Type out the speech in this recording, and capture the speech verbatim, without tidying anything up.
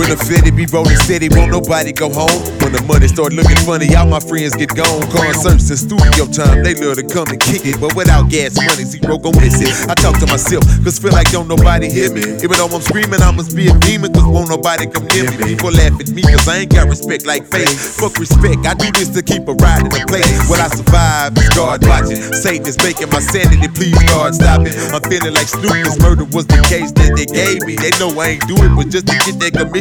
When the Fetty be rolling steady, won't nobody go home. When the money start looking funny, all my friends get gone. Concerts and studio time, they love to come and kick it. But without gas money, zero gon' miss it. I talk to myself, cause feel like don't nobody hear me. Even though I'm screaming, I must be a demon, cause won't nobody come near me. People laugh at me, cause I ain't got respect like faith. Fuck respect, I do this to keep a ride in the place. When I survive, it's God watching. Satan is making my sanity, please God stop it. I'm feeling like Snoop, cause murder was the case that they gave me. They know I ain't do it, but just to get that commission.